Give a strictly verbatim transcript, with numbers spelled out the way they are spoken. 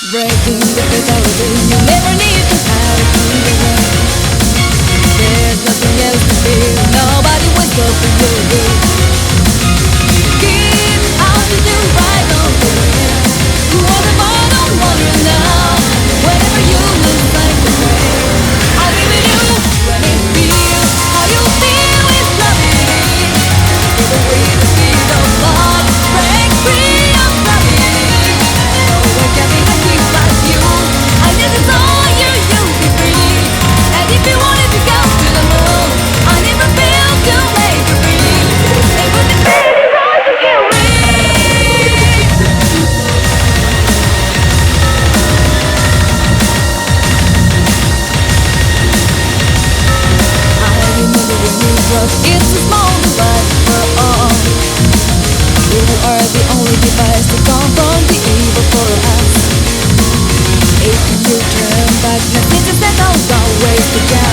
Breaking the fatality, you never need to hide it from the world. There's nothing else to fear, nobody wakes up for you. Keep out to do right on the way. You are the bottom wonder now. Whenever you lose like the rain, I'll be with you when it feels how you feel is loving. Feel the way the speed of love, break free of gravity. No one can be happy like you. I never saw you, you be free. And if you wanted to go to the moon, I never felt too late to breathe. And when the baby tries to kill me, I remember when we broke. It's a small divide for all. You are the only device to confront the evil for us. If you turn back, messages that don't always begin.